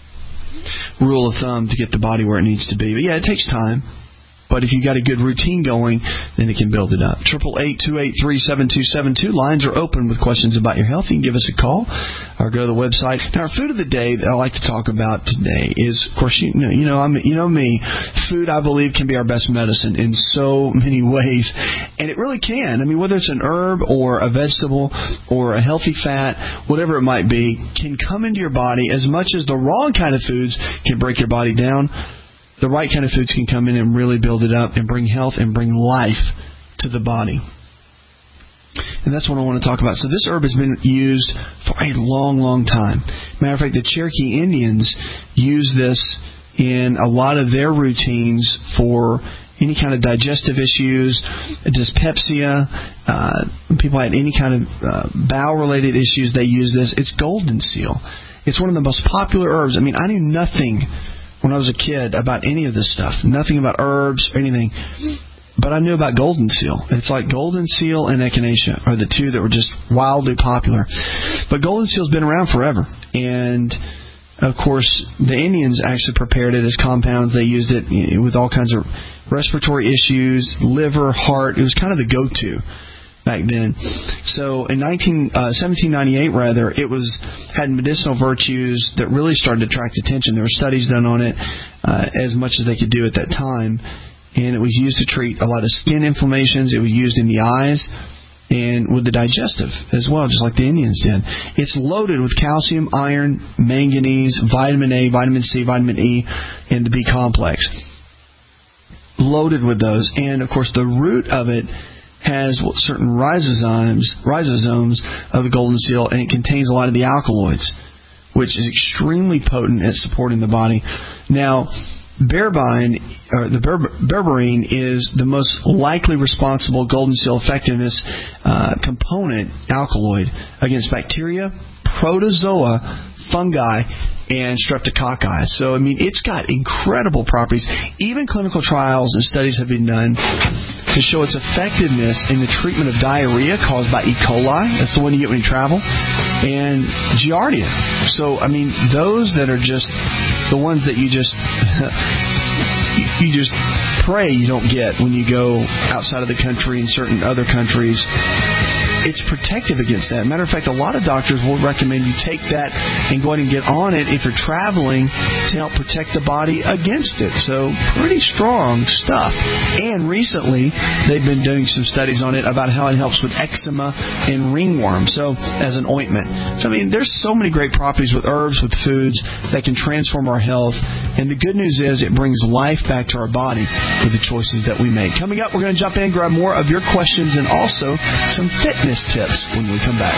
D: rule of thumb to get the body where it needs to be. But yeah, it takes time. But if you've got a good routine going, then it can build it up. eight eight eight, two eight three, seven two seven two. Lines are open with questions about your health. You can give us a call or go to the website. Now, our food of the day that I like to talk about today is, of course, you know, you know, I'm, you know me. Food, I believe, can be our best medicine in so many ways, and it really can. I mean, whether it's an herb or a vegetable or a healthy fat, whatever it might be, can come into your body as much as the wrong kind of foods can break your body down. The right kind of foods can come in and really build it up and bring health and bring life to the body. And that's what I want to talk about. So this herb has been used for a long, long time. Matter of fact, the Cherokee Indians use this in a lot of their routines for any kind of digestive issues, dyspepsia, uh, people had any kind of uh, bowel-related issues, they use this. It's golden seal. It's one of the most popular herbs. I mean, I knew nothing when I was a kid about any of this stuff. Nothing about herbs or anything. But I knew about golden seal. It's like golden seal and echinacea are the two that were just wildly popular. But golden seal's been around forever. And, of course, the Indians actually prepared it as compounds. They used it with all kinds of respiratory issues, liver, heart. It was kind of the go-to back then. So in nineteen, uh, seventeen ninety-eight, rather, it was had medicinal virtues that really started to attract attention. There were studies done on it uh, as much as they could do at that time. And it was used to treat a lot of skin inflammations. It was used in the eyes and with the digestive as well, just like the Indians did. It's loaded with calcium, iron, manganese, vitamin A, vitamin C, vitamin E, and the B complex. Loaded with those. And, of course, the root of it has certain ribosomes, ribosomes of the golden seal, and it contains a lot of the alkaloids, which is extremely potent at supporting the body. Now, berberine, or the berber, berberine is the most likely responsible golden seal effectiveness uh, component alkaloid against bacteria, protozoa, fungi, and streptococci. So, I mean, it's got incredible properties. Even clinical trials and studies have been done to show its effectiveness in the treatment of diarrhea caused by E. coli. That's the one you get when you travel. And Giardia. So, I mean, those that are just the ones that you just you just pray you don't get when you go outside of the country and certain other countries. it's protective against that. Matter of fact, a lot of doctors will recommend you take that and go ahead and get on it if you're traveling to help protect the body against it. So pretty strong stuff. And recently, they've been doing some studies on it about how it helps with eczema and ringworm, so as an ointment. So, I mean, there's so many great properties with herbs, with foods that can transform our health. And the good news is it brings life back to our body with the choices that we make. Coming up, we're going to jump in, grab more of your questions, and also some fitness tips when we come back.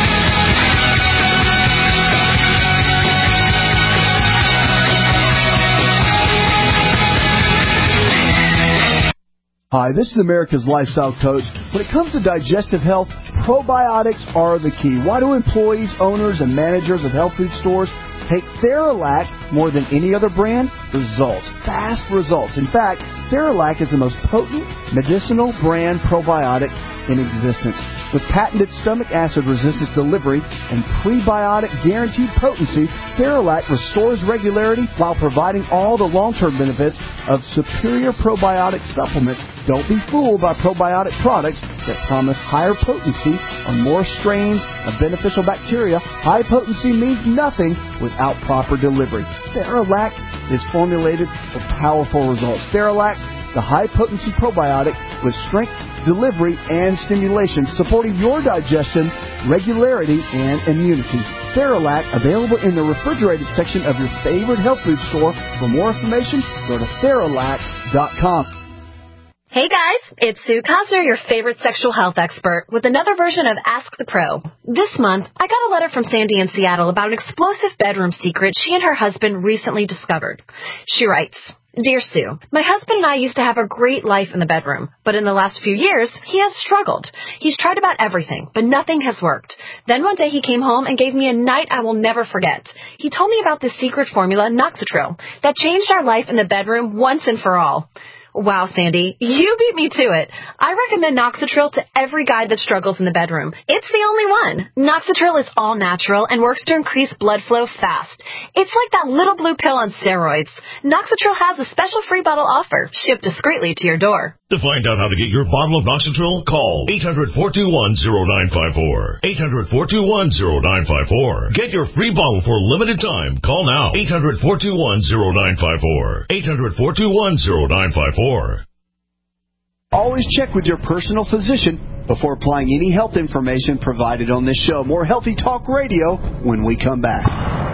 F: Hi, this is America's Lifestyle Coach. When it comes to digestive health, probiotics are the key. Why do employees, owners, and managers of health food stores take Theralac more than any other brand? Results. Fast results. In fact, Theralac is the most potent medicinal brand probiotic in existence. With patented stomach acid resistance delivery and prebiotic guaranteed potency, Theralac restores regularity while providing all the long-term benefits of superior probiotic supplements. Don't be fooled by probiotic products that promise higher potency or more strains of beneficial bacteria. High potency means nothing without proper delivery. Theralac is formulated for powerful results. Theralac, the high-potency probiotic with strength, delivery, and stimulation, supporting your digestion, regularity, and immunity. Theralac, available in the refrigerated section of your favorite health food store. For more information, go to Theralac dot com.
E: Hey guys, it's Sue Cosner, your favorite sexual health expert, with another version of Ask the Pro. This month, I got a letter from Sandy in Seattle about an explosive bedroom secret she and her husband recently discovered. She writes, Dear Sue, my husband and I used to have a great life in the bedroom, but in the last few years, he has struggled. He's tried about everything, but nothing has worked. Then one day he came home and gave me a night I will never forget. He told me about the secret formula, Noxitril, that changed our life in the bedroom once and for all. Wow, Sandy, you beat me to it. I recommend Noxitril to every guy that struggles in the bedroom. It's the only one. Noxitril is all natural and works to increase blood flow fast. It's like that little blue pill on steroids. Noxitril has a special free bottle offer, shipped discreetly to your door.
G: To find out how to get your bottle of Noxitril, call eight hundred, four two one, zero nine five four. eight hundred, four two one, zero nine five four. Get your free bottle for a limited time. Call now. eight hundred, four two one, zero nine five four. eight hundred, four two one, zero nine five four.
F: Always check with your personal physician before applying any health information provided on this show. More Healthy Talk Radio when we come back.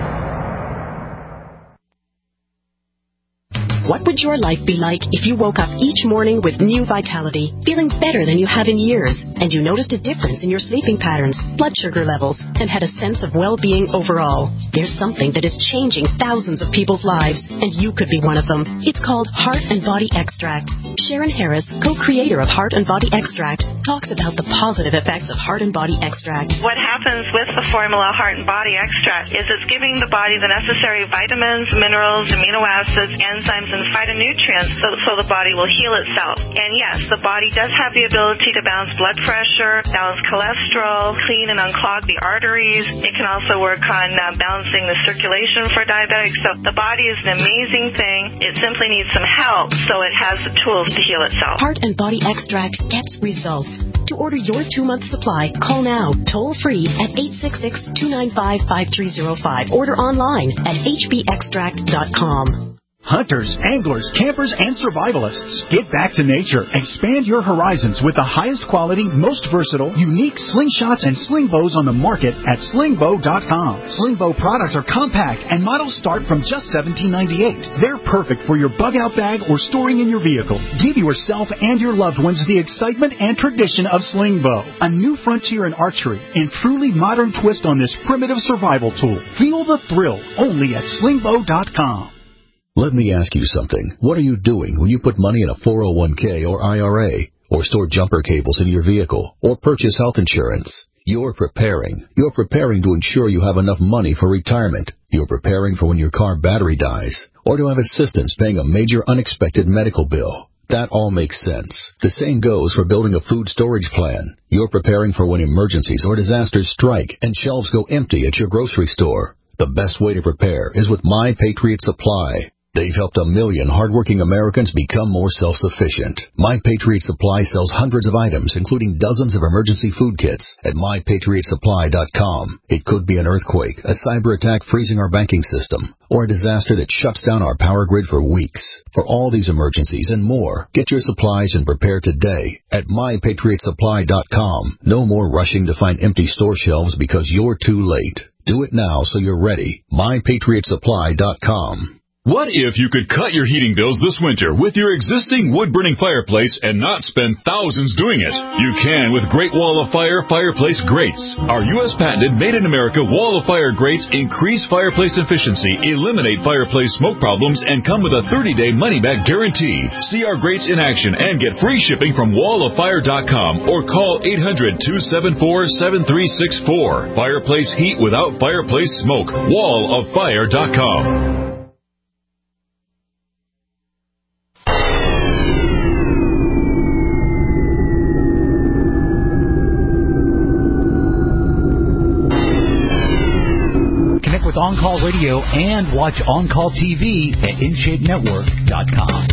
W: What would your life be like if you woke up each morning with new vitality, feeling better than you have in years, and you noticed a difference in your sleeping patterns, blood sugar levels, and had a sense of well-being overall? There's something that is changing thousands of people's lives, and you could be one of them. It's called Heart and Body Extract. Sharon Harris, co-creator of Heart and Body Extract, talks about the positive effects of Heart and Body Extract.
X: What happens with the formula Heart and Body Extract is it's giving the body the necessary vitamins, minerals, amino acids, enzymes, and phytonutrients so, so the body will heal itself. And yes, the body does have the ability to balance blood pressure, balance cholesterol, clean and unclog the arteries. It can also work on uh, balancing the circulation for diabetics. So the body is an amazing thing. It simply needs some help so it has the tools to heal itself.
W: Heart and Body Extract gets results. To order your two-month supply, call now, toll-free at eight six six, two nine five, five three zero five. Order online at h b extract dot com.
Y: Hunters, anglers, campers, and survivalists. Get back to nature. Expand your horizons with the highest quality, most versatile, unique slingshots and sling bows on the market at sling bow dot com. Sling bow products are compact and models start from just seventeen ninety-eight. They're perfect for your bug out bag or storing in your vehicle. Give yourself and your loved ones the excitement and tradition of sling bow. A new frontier in archery and truly modern twist on this primitive survival tool. Feel the thrill only at sling bow dot com.
Z: Let me ask you something. What are you doing when you put money in a four oh one k or I R A, or store jumper cables in your vehicle, or purchase health insurance? You're preparing. You're preparing to ensure you have enough money for retirement. You're preparing for when your car battery dies, or to have assistance paying a major unexpected medical bill. That all makes sense. The same goes for building a food storage plan. You're preparing for when emergencies or disasters strike and shelves go empty at your grocery store. The best way to prepare is with My Patriot Supply. They've helped a million hardworking Americans become more self-sufficient. My Patriot Supply sells hundreds of items, including dozens of emergency food kits at my patriot supply dot com. It could be an earthquake, a cyber attack freezing our banking system, or a disaster that shuts down our power grid for weeks. For all these emergencies and more, get your supplies and prepare today at my patriot supply dot com. No more rushing to find empty store shelves because you're too late. Do it now so you're ready. my patriot supply dot com.
A: What if you could cut your heating bills this winter with your existing wood-burning fireplace and not spend thousands doing it? You can with Great Wall of Fire fireplace grates. Our U S patented made-in-America Wall of Fire grates increase fireplace efficiency, eliminate fireplace smoke problems, and come with a thirty-day money-back guarantee. See our grates in action and get free shipping from wall of fire dot com or call eight hundred, two seven four, seven three six four. Fireplace heat without fireplace smoke. wall of fire dot com.
Y: With On-Call Radio and watch On-Call T V at in shape network dot com.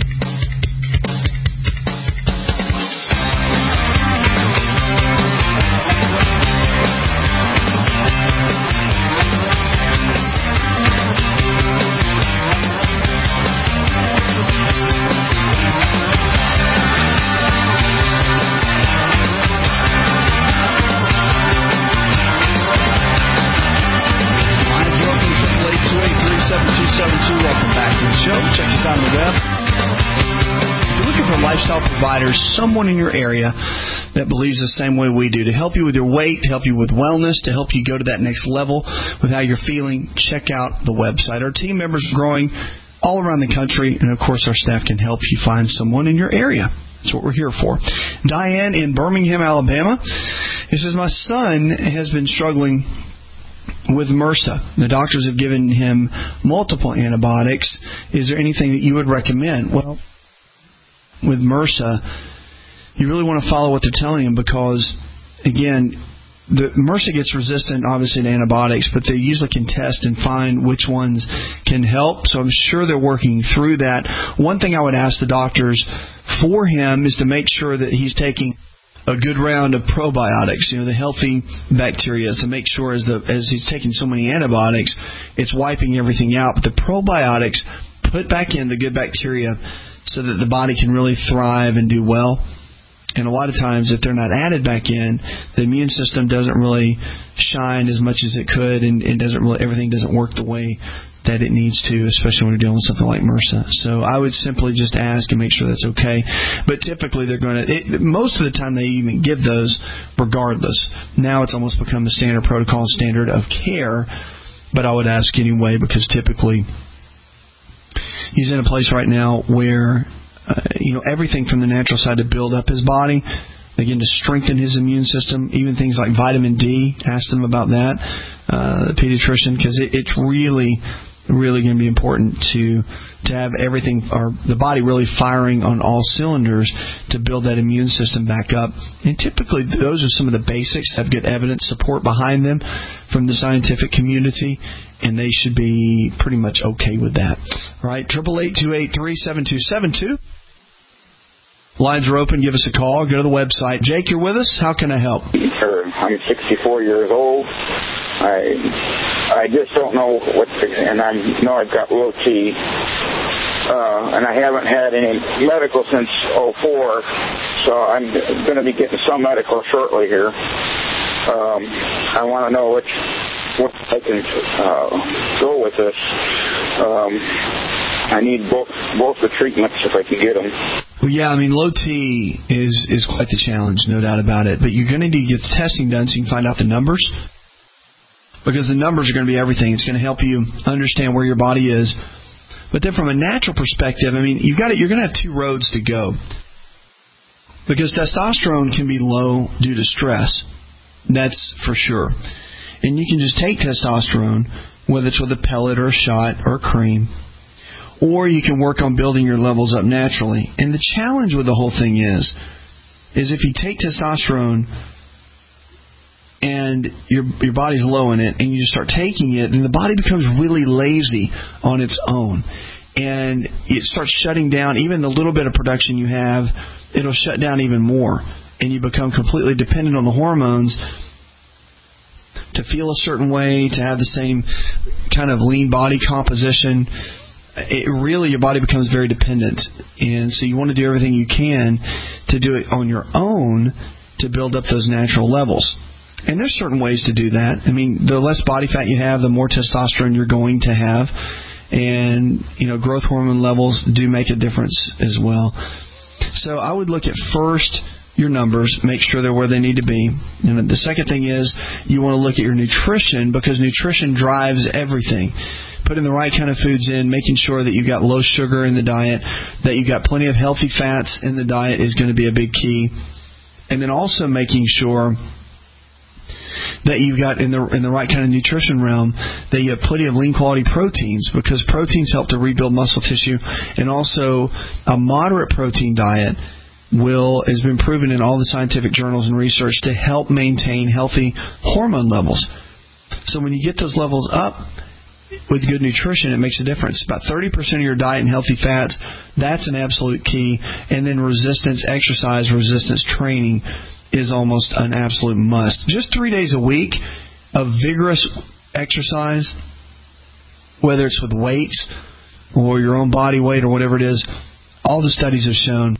D: Providers, someone in your area that believes the same way we do, to help you with your weight, to help you with wellness, to help you go to that next level with how you're feeling. Check out the website. Our team members are growing all around the country, and of course our staff can help you find someone in your area. That's what we're here for. Diane in Birmingham, Alabama, it says, my son has been struggling with MRSA. The doctors have given him multiple antibiotics. Is there anything that you would recommend? Well, with MRSA, you really want to follow what they're telling him because, again, the MRSA gets resistant, obviously, to antibiotics, but they usually can test and find which ones can help. So I'm sure they're working through that. One thing I would ask the doctors for him is to make sure that he's taking a good round of probiotics, you know, the healthy bacteria. So make sure as the as he's taking so many antibiotics, it's wiping everything out. But the probiotics put back in the good bacteria so that the body can really thrive and do well. And a lot of times, if they're not added back in, the immune system doesn't really shine as much as it could, and it doesn't really everything doesn't work the way that it needs to, especially when you're dealing with something like MRSA. So I would simply just ask and make sure that's okay. But typically, they're going to it, most of the time they even give those regardless. Now it's almost become the standard protocol, standard of care. But I would ask anyway because typically he's in a place right now where, uh, you know, everything from the natural side to build up his body, again, to strengthen his immune system, even things like vitamin D. Ask them about that, uh, the pediatrician, because it, it's really, really going to be important to to have everything, or the body really firing on all cylinders to build that immune system back up. And typically, those are some of the basics, have good evidence support behind them from the scientific community, and they should be pretty much okay with that. All right, eight eight eight, two eight three, seven two seven two. Lines are open. Give us a call. Go to the website. Jake, you're with us. How can I help?
C: Sure. I'm sixty-four years old. I I just don't know what to, and I know I've got low T. Uh, and I haven't had any medical since oh four, so I'm going to be getting some medical shortly here. Um, I want to know which what I can uh, go with this. Um, I need both both the treatments if I can get them.
D: Well, yeah, I mean, low T is is quite the challenge, no doubt about it. But you're going to need to get the testing done so you can find out the numbers, because the numbers are going to be everything. It's going to help you understand where your body is. But then from a natural perspective, I mean, you've got to, you're going to have two roads to go. Because testosterone can be low due to stress. That's for sure. And you can just take testosterone, whether it's with a pellet or a shot or a cream, or you can work on building your levels up naturally. And the challenge with the whole thing is, is if you take testosterone and your your body's low in it, and you just start taking it, and the body becomes really lazy on its own. and it starts shutting down even the little bit of production you have. It'll shut down even more, and you become completely dependent on the hormones to feel a certain way, to have the same kind of lean body composition. It really, your body becomes very dependent, and so you want to do everything you can to do it on your own to build up those natural levels. And there's certain ways to do that. I mean, the less body fat you have, the more testosterone you're going to have, and you know, growth hormone levels do make a difference as well. So I would look at first your numbers, make sure they're where they need to be. And the second thing is you want to look at your nutrition, because nutrition drives everything. Putting the right kind of foods in, making sure that you've got low sugar in the diet, that you've got plenty of healthy fats in the diet is going to be a big key. And then also making sure that you've got in the in the right kind of nutrition realm, that you have plenty of lean quality proteins, because proteins help to rebuild muscle tissue, and also a moderate protein diet will has been proven in all the scientific journals and research to help maintain healthy hormone levels. So when you get those levels up with good nutrition, it makes a difference. About thirty percent of your diet in healthy fats, that's an absolute key. And then resistance exercise, resistance training is almost an absolute must. Just three days a week of vigorous exercise, whether it's with weights or your own body weight or whatever it is, all the studies have shown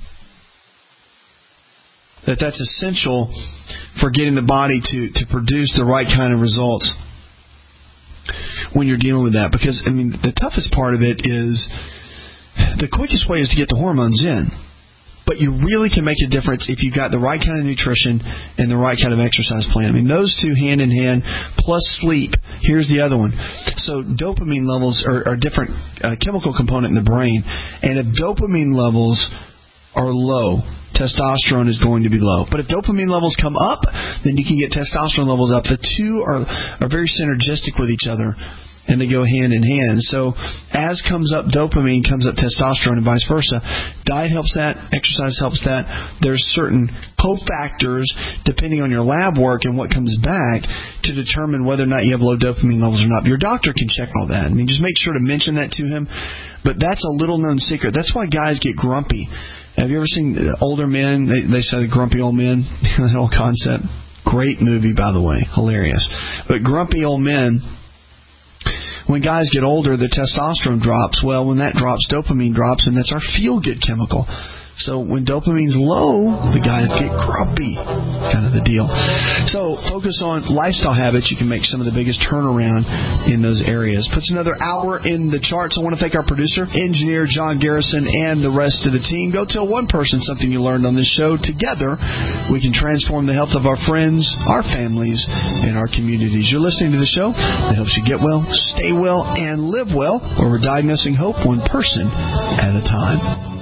D: that that's essential for getting the body to, to produce the right kind of results when you're dealing with that. Because, I mean, the toughest part of it is the quickest way is to get the hormones in. But you really can make a difference if you've got the right kind of nutrition and the right kind of exercise plan. I mean, those two hand in hand, plus sleep. Here's the other one. So dopamine levels are, are a different uh, chemical component in the brain. And if dopamine levels are low, testosterone is going to be low. But if dopamine levels come up, then you can get testosterone levels up. The two are, are very synergistic with each other, and they go hand in hand. So as comes up dopamine, comes up testosterone, and vice versa. Diet helps that. Exercise helps that. There's certain cofactors, depending on your lab work and what comes back, to determine whether or not you have low dopamine levels or not. Your doctor can check all that. I mean, just make sure to mention that to him. But that's a little-known secret. That's why guys get grumpy. Have you ever seen older men? They, they say the grumpy old men, that whole concept. Great movie, by the way. Hilarious. But grumpy old men, when guys get older, the testosterone drops. Well, when that drops, dopamine drops, and that's our feel-good chemical. So when dopamine's low, the guys get grumpy. Kind of the deal. So focus on lifestyle habits. You can make some of the biggest turnaround in those areas. Puts another hour in the charts. I want to thank our producer, engineer John Garrison, and the rest of the team. Go tell one person something you learned on this show. Together, we can transform the health of our friends, our families, and our communities. You're listening to the show that helps you get well, stay well, and live well, where we're diagnosing hope one person at a time.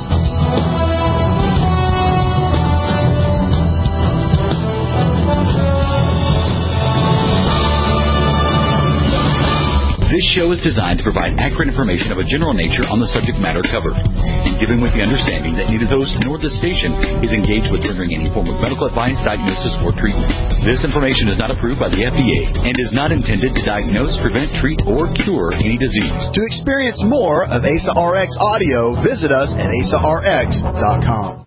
L: This show is designed to provide accurate information of a general nature on the subject matter covered, and given with the understanding that neither host nor the station is engaged with rendering any form of medical advice, diagnosis, or treatment. This information is not approved by the F D A and is not intended to diagnose, prevent, treat, or cure any disease.
F: To experience more of A S A R X audio, visit us at A S A R X dot com.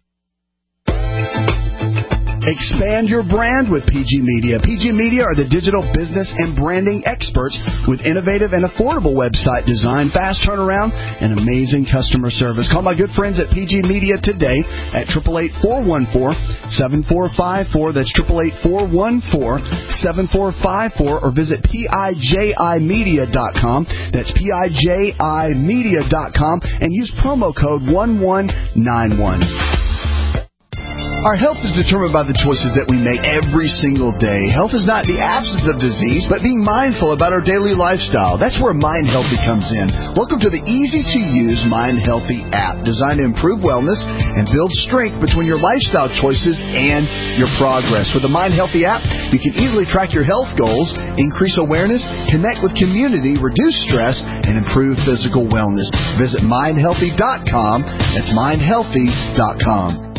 F: Expand your brand with P G Media. P G Media are the digital business and branding experts with innovative and affordable website design, fast turnaround, and amazing customer service. Call my good friends at P G Media today at eight eight eight, four one four, seven four five four. That's eight eight eight, four one four, seven four five four, or visit P I J I media dot com. That's P I J I media dot com, and use promo code one one nine one. Our health is determined by the choices that we make every single day. Health is not the absence of disease, but being mindful about our daily lifestyle. That's where Mind Healthy comes in. Welcome to the easy-to-use Mind Healthy app, designed to improve wellness and build strength between your lifestyle choices and your progress. With the Mind Healthy app, you can easily track your health goals, increase awareness, connect with community, reduce stress, and improve physical wellness. Visit mind healthy dot com. That's mind healthy dot com.